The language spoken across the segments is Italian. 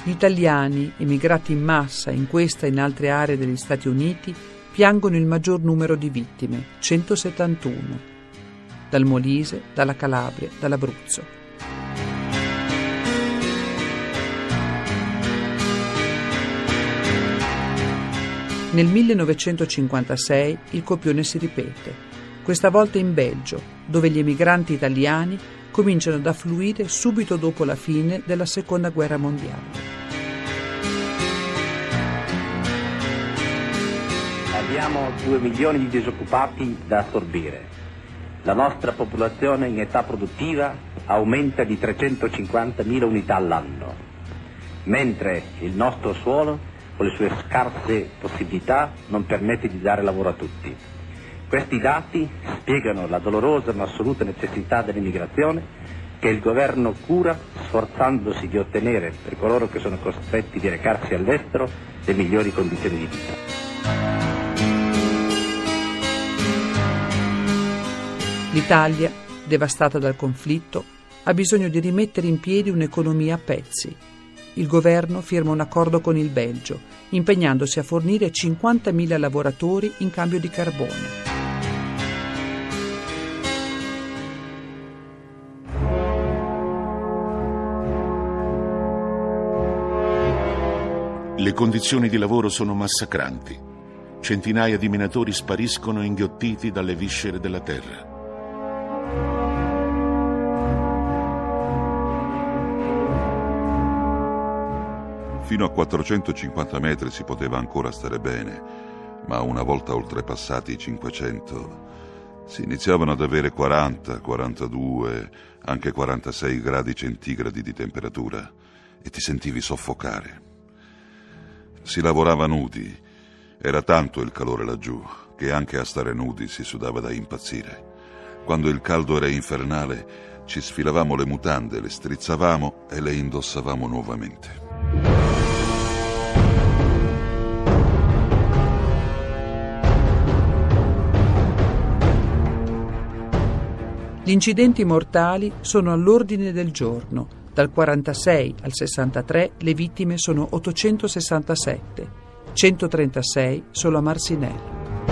Gli italiani, emigrati in massa in questa e in altre aree degli Stati Uniti, piangono il maggior numero di vittime, 171, dal Molise, dalla Calabria, dall'Abruzzo. Nel 1956 il copione si ripete, questa volta in Belgio, dove gli emigranti italiani cominciano ad affluire subito dopo la fine della Seconda Guerra Mondiale. Abbiamo 2 milioni di disoccupati da assorbire. La nostra popolazione in età produttiva aumenta di 350.000 unità all'anno, mentre il nostro suolo, con le sue scarse possibilità, non permette di dare lavoro a tutti. Questi dati spiegano la dolorosa ma assoluta necessità dell'immigrazione che il governo cura, sforzandosi di ottenere per coloro che sono costretti di recarsi all'estero le migliori condizioni di vita. L'Italia, devastata dal conflitto, ha bisogno di rimettere in piedi un'economia a pezzi. Il governo firma un accordo con il Belgio, impegnandosi a fornire 50.000 lavoratori in cambio di carbone. Le condizioni di lavoro sono massacranti. Centinaia di minatori spariscono inghiottiti dalle viscere della terra. Fino a 450 metri si poteva ancora stare bene, ma una volta oltrepassati i 500 si iniziavano ad avere 40, 42, anche 46 gradi centigradi di temperatura e ti sentivi soffocare. Si lavorava nudi, era tanto il calore laggiù che anche a stare nudi si sudava da impazzire. Quando il caldo era infernale ci sfilavamo le mutande, le strizzavamo e le indossavamo nuovamente. Gli incidenti mortali sono all'ordine del giorno. Dal 46 al 63 le vittime sono 867, 136 solo a Marcinelle.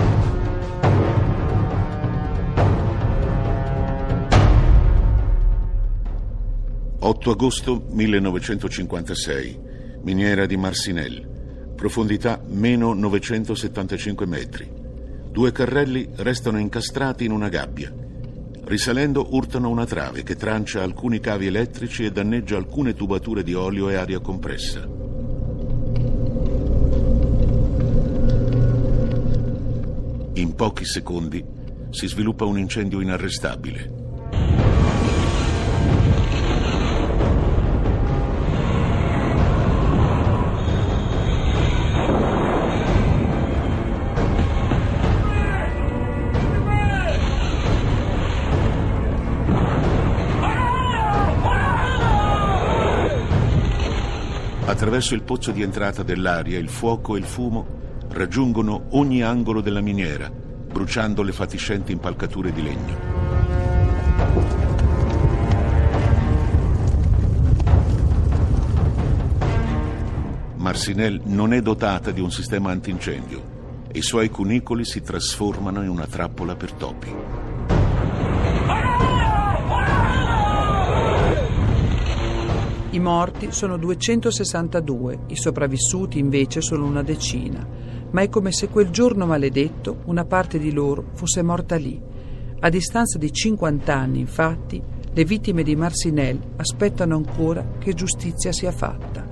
«8 agosto 1956, miniera di Marcinelle, profondità meno 975 metri. 2 carrelli restano incastrati in una gabbia. Risalendo urtano una trave che trancia alcuni cavi elettrici e danneggia alcune tubature di olio e aria compressa. In pochi secondi si sviluppa un incendio inarrestabile. Attraverso il pozzo di entrata dell'aria, il fuoco e il fumo raggiungono ogni angolo della miniera, bruciando le fatiscenti impalcature di legno. Marcinelle non è dotata di un sistema antincendio e i suoi cunicoli si trasformano in una trappola per topi. I morti sono 262, i sopravvissuti invece sono una decina, ma è come se quel giorno maledetto una parte di loro fosse morta lì. A distanza di 50 anni, infatti, le vittime di Marcinelle aspettano ancora che giustizia sia fatta.